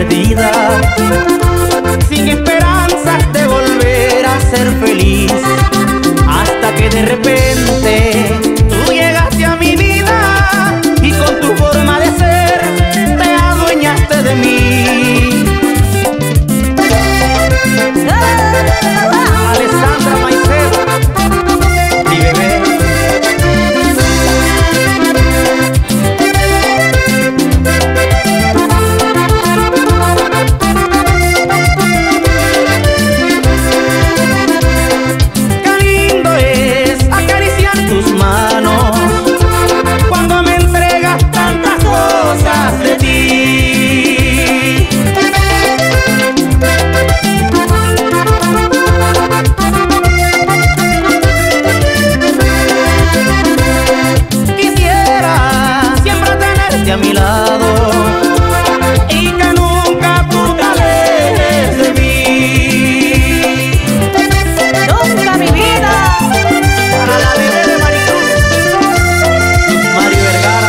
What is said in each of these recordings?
perdida, sin esperanzas de volver a ser feliz, hasta que de repente tú llegaste a mi vida y con tu forma de ser te adueñaste de mí. Alessandra Maicedo, mi bebé. Qué lindo es acariciar tus manos cuando me entregas tantas cosas de ti. Quisiera siempre tenerte a mi lado y que nunca tú te alejes de mí. Nunca, mi vida. Para la bebé de Maricruz, Mari Vergara.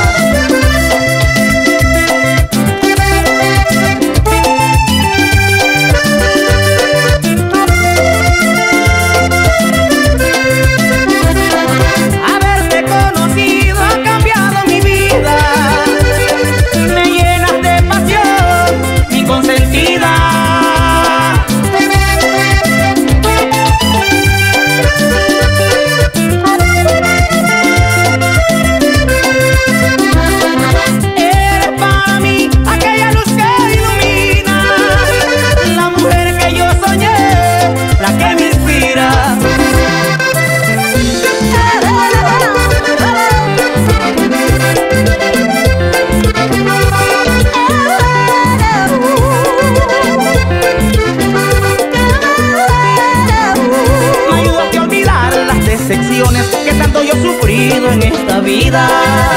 Haberte conocido ha cambiado mi vida, me llenas de pasión, mi consentida. Eres para mí aquella luz que ilumina, la mujer que yo soñé, la que me inspira. Me ayudaste a olvidar las decepciones que tanto yo he sufrido en esta vida.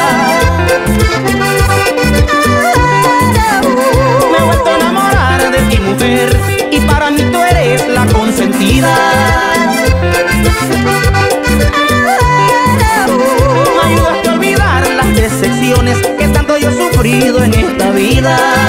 Me he vuelto a enamorar de ti, mujer, y para mí tú eres la consentida. Me ayudaste a olvidar las decepciones que tanto yo he sufrido en esta vida.